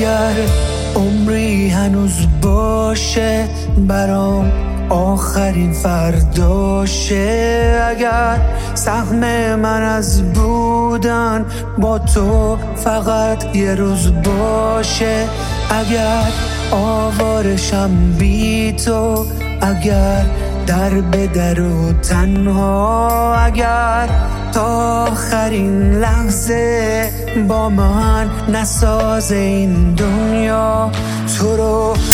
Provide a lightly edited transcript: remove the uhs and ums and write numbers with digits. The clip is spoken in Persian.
اگر عمری هنوز باشه برام آخرین فرداشه، اگر سهم من از بودن با تو فقط یه روز باشه، اگر آوارشم بی تو، اگر در به در و تنها، اگر تا آخرین لحظه با من نسازه این دنیا تو رو